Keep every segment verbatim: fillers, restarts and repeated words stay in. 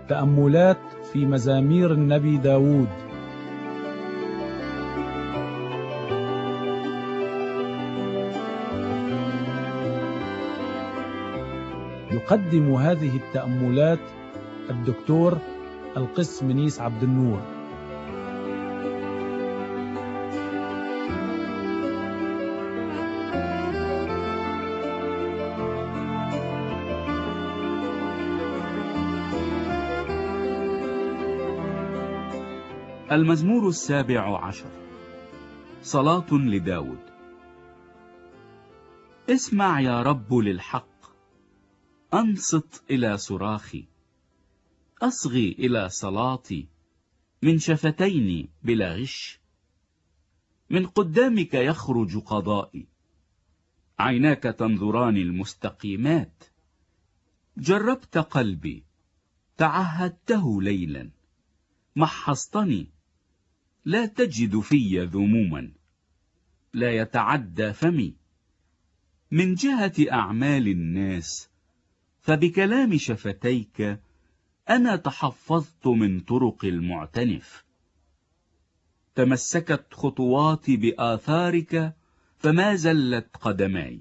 تأملات في مزامير النبي داود. يقدم هذه التأملات الدكتور القس منيس عبد النور. المزمور السابع عشر، صلاة لداود. اسمع يا رب للحق، أنصت إلى صراخي، أصغي إلى صلاتي من شفتين بلا غش. من قدامك يخرج قضائي، عيناك تنظران المستقيمات. جربت قلبي، تعهدته ليلا، محصتني، لا تجد في ذموما. لا يتعدى فمي من جهة أعمال الناس، فبكلام شفتيك أنا تحفظت من طرق المعتنف. تمسكت خطواتي بآثارك، فما زلت قدماي.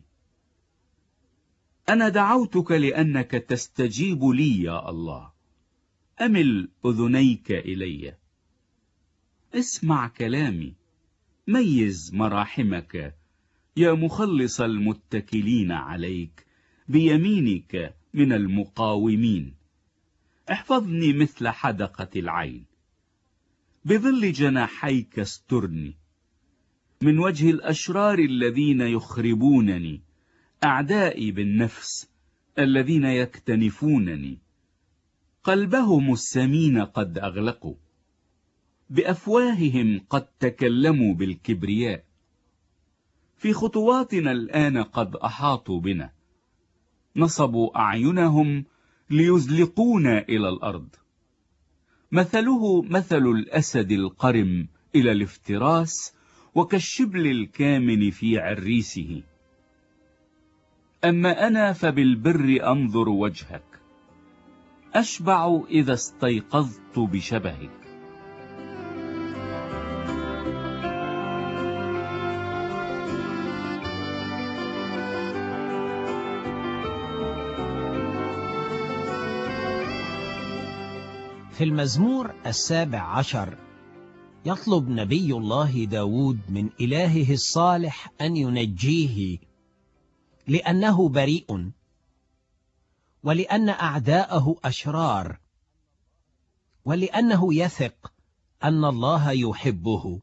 أنا دعوتك لأنك تستجيب لي يا الله، أمل أذنيك إلي. اسمع كلامي، ميز مراحمك يا مخلص المتكلين عليك بيمينك من المقاومين. احفظني مثل حدقة العين، بظل جناحيك استرني من وجه الأشرار الذين يخربونني، أعدائي بالنفس الذين يكتنفونني. قلبهم السمين قد أغلقوا، بأفواههم قد تكلموا بالكبرياء. في خطواتنا الآن قد أحاطوا بنا، نصبوا أعينهم ليزلقونا إلى الأرض. مثله مثل الأسد القرم إلى الافتراس، وكالشبل الكامن في عريسه. أما أنا فبالبر أنظر وجهك، أشبع إذا استيقظت بشبهك. في المزمور السابع عشر يطلب نبي الله داود من إلهه الصالح أن ينجيه، لأنه بريء، ولأن أعداءه أشرار، ولأنه يثق أن الله يحبه.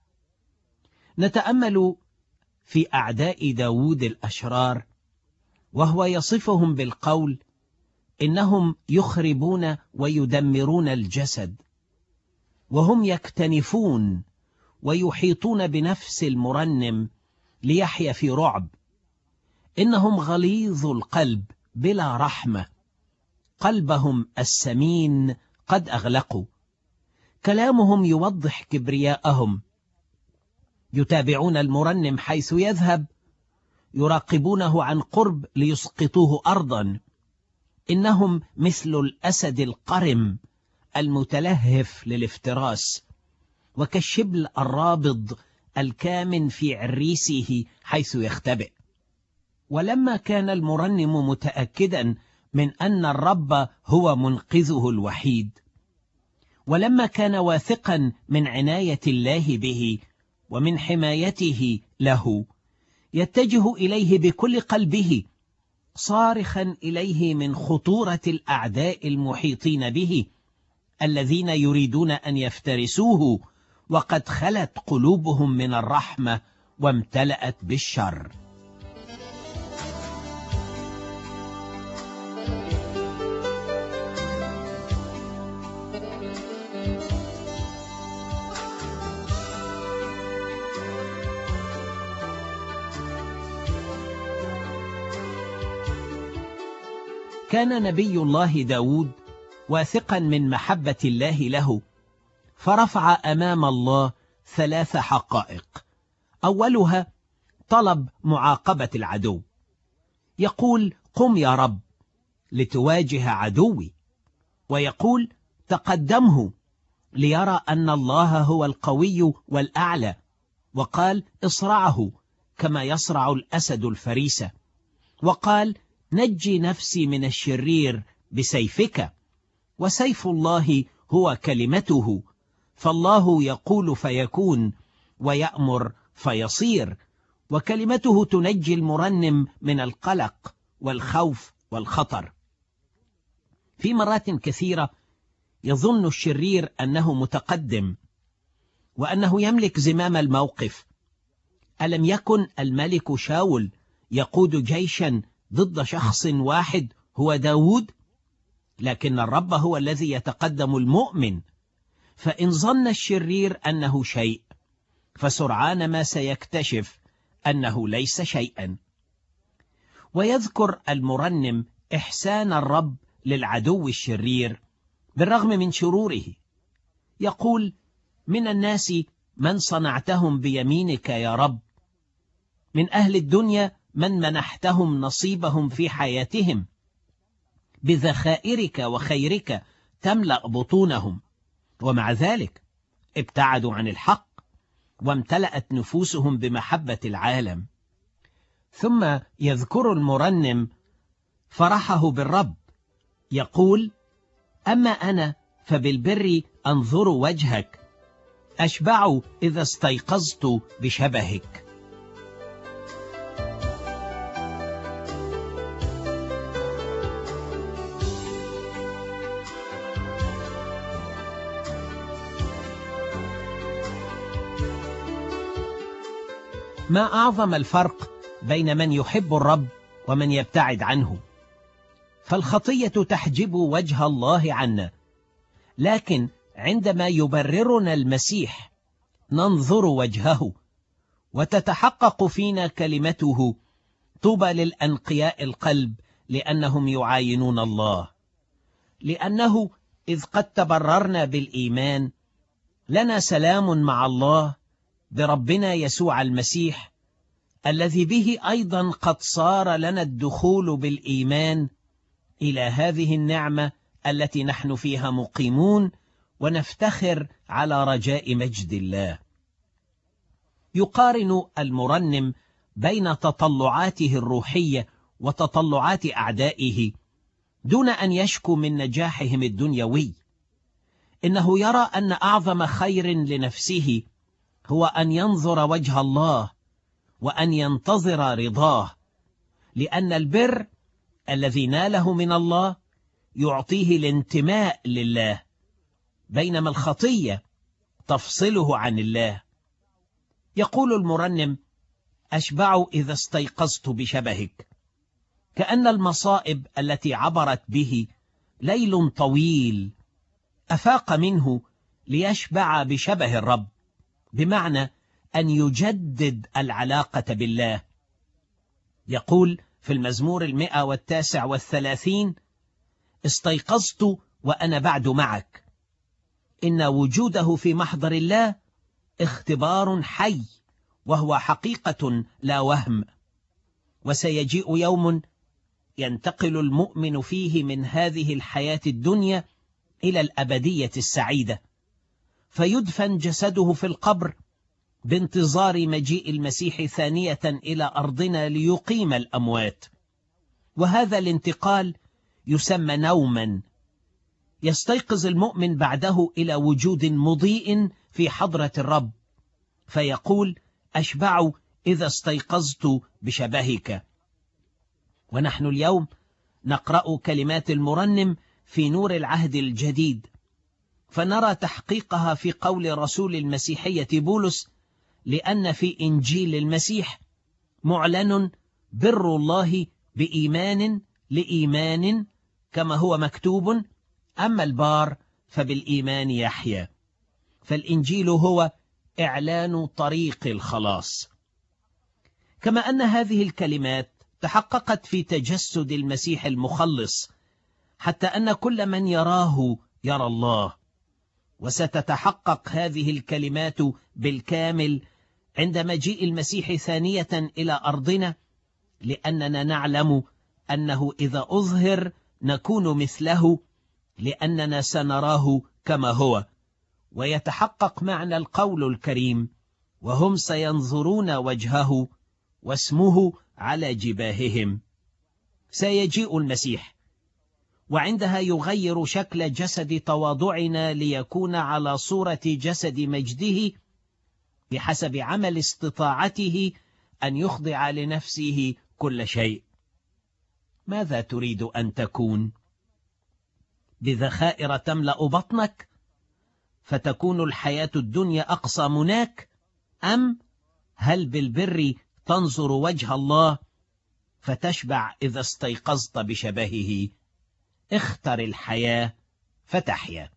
نتأمل في أعداء داود الأشرار، وهو يصفهم بالقول: إنهم يخربون ويدمرون الجسد، وهم يكتنفون ويحيطون بنفس المرنم ليحيا في رعب. إنهم غليظ القلب بلا رحمة، قلبهم السمين قد أغلقوا. كلامهم يوضح كبرياءهم، يتابعون المرنم حيث يذهب، يراقبونه عن قرب ليسقطوه أرضا. إنهم مثل الأسد القرم المتلهف للافتراس، وكالشبل الرابض الكامن في عريسه حيث يختبئ. ولما كان المرنم متأكدا من أن الرب هو منقذه الوحيد، ولما كان واثقا من عناية الله به ومن حمايته له، يتجه إليه بكل قلبه، صارخا إليه من خطورة الأعداء المحيطين به، الذين يريدون أن يفترسوه، وقد خلت قلوبهم من الرحمة وامتلأت بالشر. كان نبي الله داود واثقا من محبة الله له، فرفع أمام الله ثلاث حقائق. أولها طلب معاقبة العدو، يقول: قم يا رب لتواجه عدوي. ويقول تقدمه ليرى أن الله هو القوي والأعلى، وقال اصرعه كما يصرع الأسد الفريسة، وقال نجي نفسي من الشرير بسيفك، وسيف الله هو كلمته، فالله يقول فيكون ويأمر فيصير، وكلمته تنجي المرنم من القلق والخوف والخطر. في مرات كثيرة يظن الشرير أنه متقدم وأنه يملك زمام الموقف. ألم يكن الملك شاول يقود جيشا ضد شخص واحد هو داود؟ لكن الرب هو الذي يتقدم المؤمن، فإن ظن الشرير أنه شيء فسرعان ما سيكتشف أنه ليس شيئا. ويذكر المرنم إحسان الرب للعدو الشرير بالرغم من شروره، يقول من الناس من صنعتهم بيمينك يا رب، من أهل الدنيا من منحتهم نصيبهم في حياتهم، بذخائرك وخيرك تملأ بطونهم، ومع ذلك ابتعدوا عن الحق وامتلأت نفوسهم بمحبة العالم. ثم يذكر المرنم فرحه بالرب، يقول أما أنا فبالبر أنظر وجهك، أشبع إذا استيقظت بشبهك. ما أعظم الفرق بين من يحب الرب ومن يبتعد عنه، فالخطية تحجب وجه الله عنا، لكن عندما يبررنا المسيح ننظر وجهه وتتحقق فينا كلمته. طوبى للأنقياء القلب لأنهم يعاينون الله، لأنه إذ قد تبررنا بالإيمان لنا سلام مع الله بربنا يسوع المسيح، الذي به أيضا قد صار لنا الدخول بالإيمان إلى هذه النعمة التي نحن فيها مقيمون، ونفتخر على رجاء مجد الله. يقارن المرنم بين تطلعاته الروحية وتطلعات أعدائه دون أن يشكو من نجاحهم الدنيوي. إنه يرى أن أعظم خير لنفسه هو أن ينظر وجه الله وأن ينتظر رضاه، لأن البر الذي ناله من الله يعطيه الانتماء لله، بينما الخطية تفصله عن الله. يقول المرنم أشبع إذا استيقظت بشبهك، كأن المصائب التي عبرت به ليل طويل أفاق منه ليشبع بشبه الرب، بمعنى أن يجدد العلاقة بالله. يقول في المزمور المئة والتاسع والثلاثين استيقظت وأنا بعد معك، إن وجوده في محضر الله اختبار حي وهو حقيقة لا وهم. وسيجيء يوم ينتقل المؤمن فيه من هذه الحياة الدنيا إلى الأبدية السعيدة، فيدفن جسده في القبر بانتظار مجيء المسيح ثانية إلى أرضنا ليقيم الأموات. وهذا الانتقال يسمى نوما، يستيقظ المؤمن بعده إلى وجود مضيء في حضرة الرب، فيقول أشبع إذا استيقظت بشبهك. ونحن اليوم نقرأ كلمات المرنم في نور العهد الجديد، فنرى تحقيقها في قول رسول المسيحية بولس، لأن في إنجيل المسيح معلن بر الله بإيمان لإيمان، كما هو مكتوب أما البار فبالإيمان يحيى. فالإنجيل هو إعلان طريق الخلاص. كما أن هذه الكلمات تحققت في تجسد المسيح المخلص، حتى أن كل من يراه يرى الله، وستتحقق هذه الكلمات بالكامل عند مجيء المسيح ثانية إلى أرضنا، لأننا نعلم أنه إذا أظهر نكون مثله، لأننا سنراه كما هو، ويتحقق معنى القول الكريم: وهم سينظرون وجهه واسمه على جباههم. سيجيء المسيح، وعندها يغير شكل جسد تواضعنا ليكون على صورة جسد مجده، بحسب عمل استطاعته أن يخضع لنفسه كل شيء. ماذا تريد أن تكون؟ بذخائر تملأ بطنك فتكون الحياة الدنيا أقصى مناك، أم هل بالبر تنظر وجه الله فتشبع إذا استيقظت بشبهه؟ اختر الحياة فتحيا.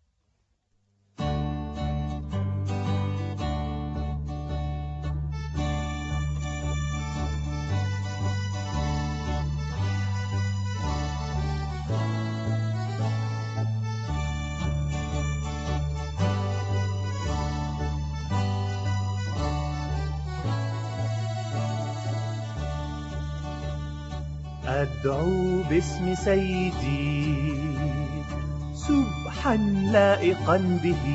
أدعو باسم سيدي سبحا لائقا به،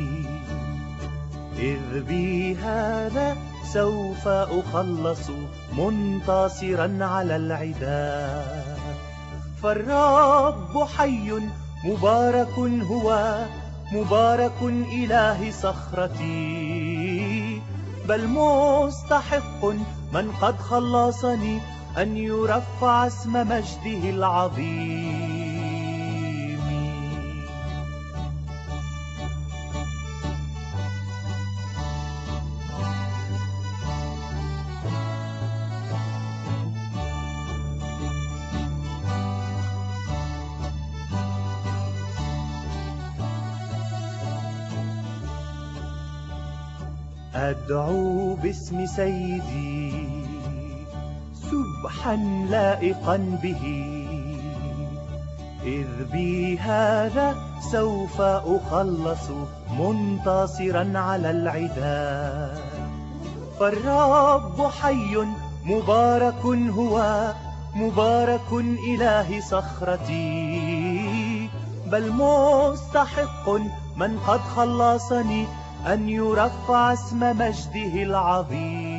إذ بي هذا سوف أخلص منتصرا على العداء. فالرب حي مبارك هو، مبارك إله صخرتي، بل مستحق من قد خلصني أن يرفع اسم مجده العظيم. أدعو باسم سيدي سبحا لائقا به، إذ بي هذا سوف أخلص منتصرا على العداء. فالرب حي مبارك هو، مبارك إله صخرتي، بل مستحق من قد خلصني أن يرفع اسم مجده العظيم.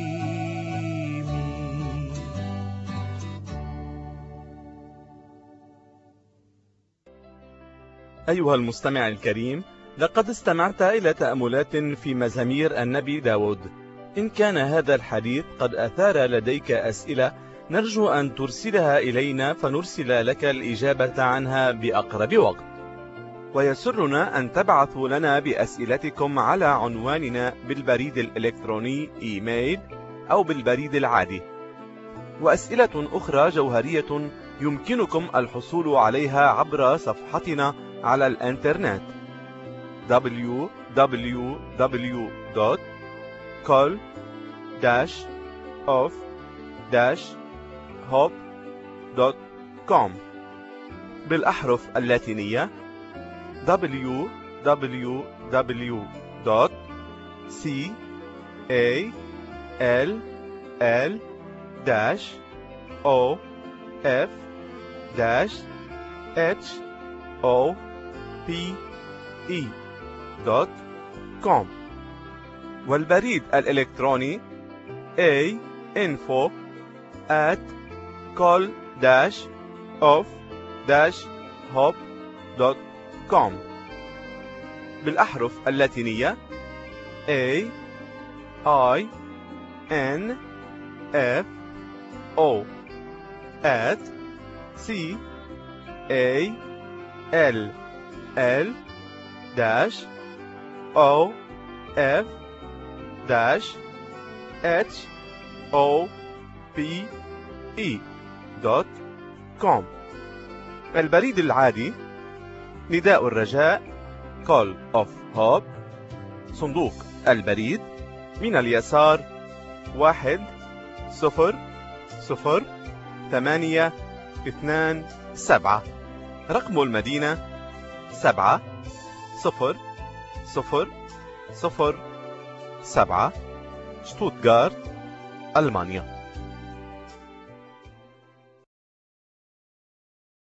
أيها المستمع الكريم، لقد استمعت إلى تأملات في مزامير النبي داود. إن كان هذا الحديث قد أثار لديك أسئلة، نرجو أن ترسلها إلينا فنرسل لك الإجابة عنها بأقرب وقت. ويسرنا أن تبعثوا لنا بأسئلتكم على عنواننا بالبريد الإلكتروني إيميل أو بالبريد العادي. وأسئلة أخرى جوهرية يمكنكم الحصول عليها عبر صفحتنا على الإنترنت دبليو دبليو دبليو دوت كول داش أوف داش هوب دوت كوم بالأحرف اللاتينية دبليو دبليو دبليو دوت سي إيه إل إل داش أو إف داش إتش أو بي إي دوت كوم، والبريد الإلكتروني A info at call dash of dash hop دوت كوم بالأحرف اللاتينية A I N F O at C A L L dash O F dash H O P E دوت كوم. البريد العادي نداء الرجاء Call of Hope، صندوق البريد من اليسار واحد صفر صفر ثمانية اثنان سبعة، رقم المدينة سبعة صفر صفر صفر سبعة، شتوتغارت، ألمانيا.